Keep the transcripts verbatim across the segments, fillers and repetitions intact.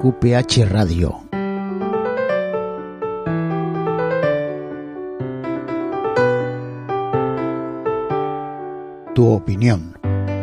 Q P H Radio. Tu opinión.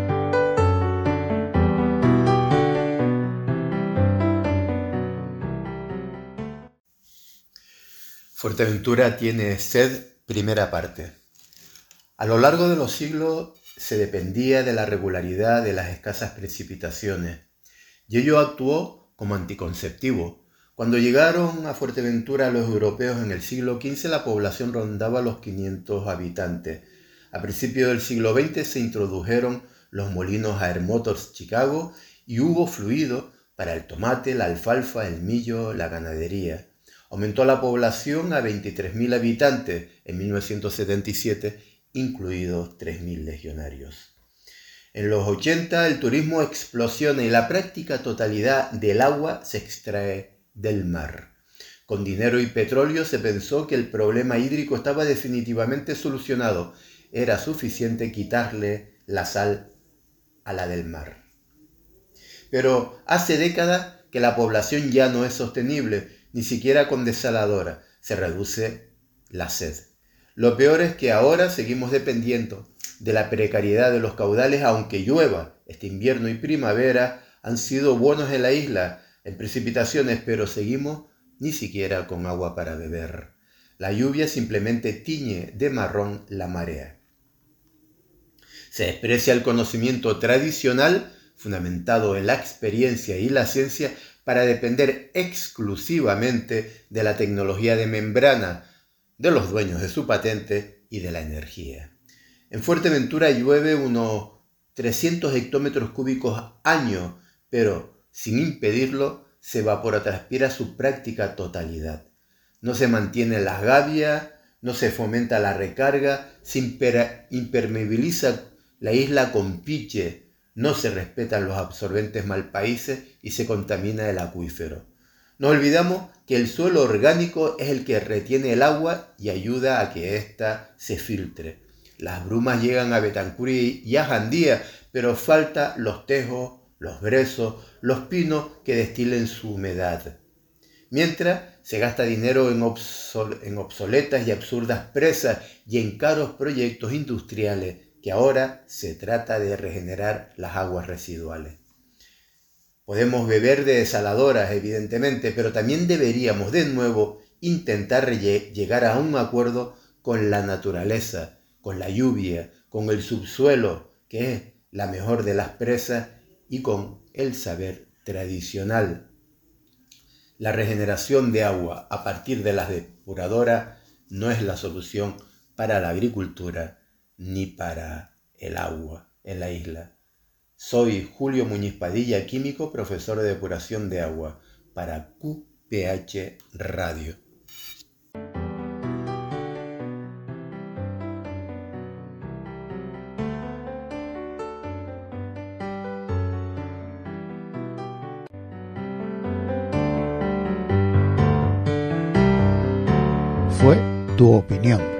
Fuerteventura tiene sed, primera parte. A lo largo de los siglos se dependía de la regularidad de las escasas precipitaciones, y ello actuó como anticonceptivo. Cuando llegaron a Fuerteventura los europeos en el siglo quince, la población rondaba los quinientos habitantes. A principios del siglo veinte se introdujeron los molinos Air Motors Chicago y hubo fluido para el tomate, la alfalfa, el millo, la ganadería. Aumentó la población a veintitrés mil habitantes en mil novecientos setenta y siete, incluidos tres mil legionarios. En los ochenta el turismo explosiona y la práctica totalidad del agua se extrae del mar. Con dinero y petróleo se pensó que el problema hídrico estaba definitivamente solucionado. Era suficiente quitarle la sal a la del mar. Pero hace décadas que la población ya no es sostenible, ni siquiera con desaladora. Se reduce la sed. Lo peor es que ahora seguimos dependiendo de la precariedad de los caudales, aunque llueva. Este invierno y primavera han sido buenos en la isla en precipitaciones, pero seguimos ni siquiera con agua para beber. La lluvia simplemente tiñe de marrón la marea. Se desprecia el conocimiento tradicional, fundamentado en la experiencia y la ciencia, para depender exclusivamente de la tecnología de membrana, de los dueños de su patente y de la energía. En Fuerteventura llueve unos trescientos hectómetros cúbicos año, pero sin impedirlo se evapotranspira su práctica totalidad. No se mantiene las gavias, no se fomenta la recarga, se imper- impermeabiliza la isla con piche, no se respetan los absorbentes malpaíses y se contamina el acuífero. No olvidamos que el suelo orgánico es el que retiene el agua y ayuda a que ésta se filtre. Las brumas llegan a Betancur y a Jandía, pero falta los tejos, los brezos, los pinos que destilen su humedad. Mientras se gasta dinero en, obsol- en obsoletas y absurdas presas y en caros proyectos industriales que ahora se trata de regenerar las aguas residuales. Podemos beber de desaladoras, evidentemente, pero también deberíamos de nuevo intentar llegar a un acuerdo con la naturaleza, con la lluvia, con el subsuelo, que es la mejor de las presas, y con el saber tradicional. La regeneración de agua a partir de las depuradoras no es la solución para la agricultura ni para el agua en la isla. Soy Julio Muñiz Padilla, químico, profesor de depuración de agua para Q P H Radio. Fue Tu Opinión.